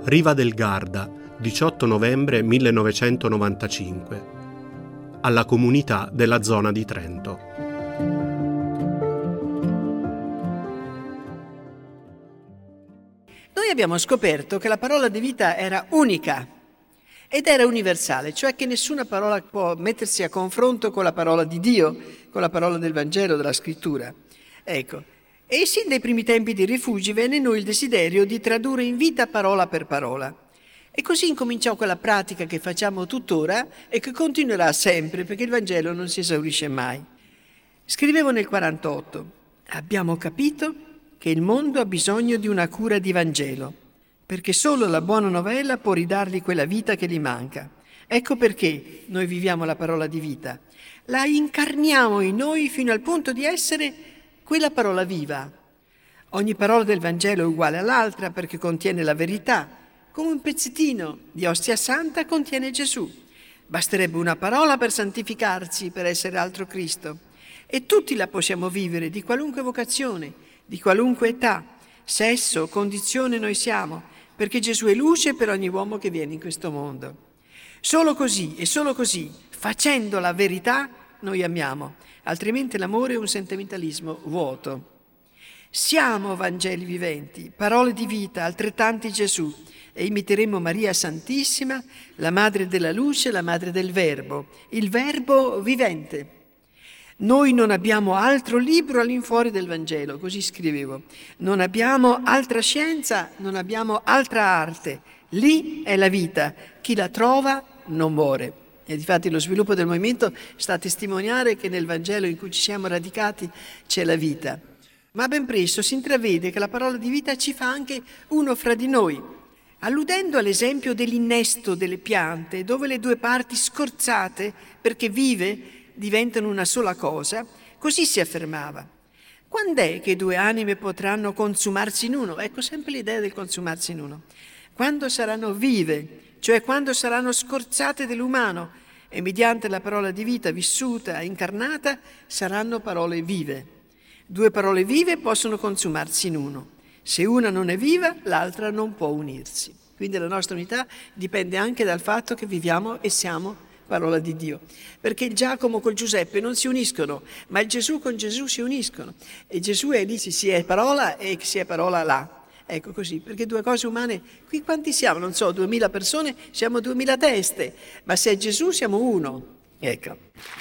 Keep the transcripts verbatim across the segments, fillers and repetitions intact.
Riva del Garda, diciotto novembre millenovecentonovantacinque, alla comunità della zona di Trento. Noi abbiamo scoperto che la parola di vita era unica ed era universale, cioè che nessuna parola può mettersi a confronto con la parola di Dio, con la parola del Vangelo, della Scrittura. Ecco, e sin dai primi tempi dei rifugi venne in noi il desiderio di tradurre in vita parola per parola. E così incominciò quella pratica che facciamo tuttora e che continuerà sempre, perché il Vangelo non si esaurisce mai. Scrivevo nel quarantotto: abbiamo capito che il mondo ha bisogno di una cura di Vangelo, perché solo la buona novella può ridargli quella vita che gli manca. Ecco perché noi viviamo la parola di vita. La incarniamo in noi fino al punto di essere quella parola viva. Ogni parola del Vangelo è uguale all'altra perché contiene la verità, come un pezzettino di ostia santa contiene Gesù. Basterebbe una parola per santificarci, per essere altro Cristo. E tutti la possiamo vivere, di qualunque vocazione, di qualunque età, sesso, condizione noi siamo, perché Gesù è luce per ogni uomo che viene in questo mondo. Solo così e solo così, facendo la verità, noi amiamo, altrimenti l'amore è un sentimentalismo vuoto. Siamo Vangeli viventi, parole di vita, altrettanti Gesù, e imiteremo Maria Santissima, la Madre della Luce, la Madre del Verbo, il Verbo vivente. Noi non abbiamo altro libro all'infuori del Vangelo, così scrivevo. Non abbiamo altra scienza, non abbiamo altra arte. Lì è la vita. Chi la trova non muore. E difatti lo sviluppo del movimento sta a testimoniare che nel Vangelo in cui ci siamo radicati c'è la vita. Ma ben presto si intravede che la parola di vita ci fa anche uno fra di noi, alludendo all'esempio dell'innesto delle piante, dove le due parti scorzate, perché vive, diventano una sola cosa, così si affermava. Quando è che due anime potranno consumarsi in uno? Ecco sempre l'idea del consumarsi in uno. Quando saranno vive, cioè quando saranno scorzate dell'umano e mediante la parola di vita vissuta, incarnata, saranno parole vive. Due parole vive possono consumarsi in uno. Se una non è viva, l'altra non può unirsi. Quindi la nostra unità dipende anche dal fatto che viviamo e siamo parola di Dio, perché il Giacomo col Giuseppe non si uniscono, ma il Gesù con Gesù si uniscono, e Gesù è lì, si è parola e si è parola là, ecco così, perché due cose umane, qui quanti siamo? Non so, duemila persone, siamo duemila teste, ma se è Gesù siamo uno, ecco.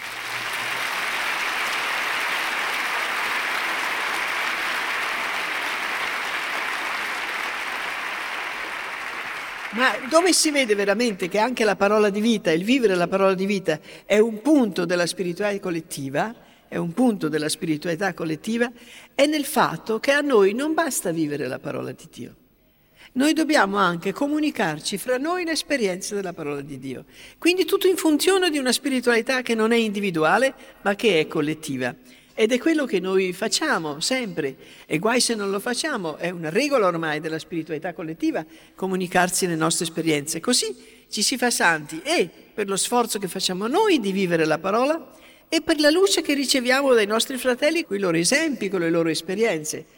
Ma dove si vede veramente che anche la parola di vita, il vivere la parola di vita, è un punto della spiritualità collettiva, è un punto della spiritualità collettiva, è nel fatto che a noi non basta vivere la parola di Dio. Noi dobbiamo anche comunicarci fra noi l'esperienza della parola di Dio. Quindi tutto in funzione di una spiritualità che non è individuale, ma che è collettiva. Ed è quello che noi facciamo sempre, e guai se non lo facciamo, è una regola ormai della spiritualità collettiva, comunicarsi le nostre esperienze. Così ci si fa santi, e per lo sforzo che facciamo noi di vivere la parola, e per la luce che riceviamo dai nostri fratelli con i loro esempi, con le loro esperienze.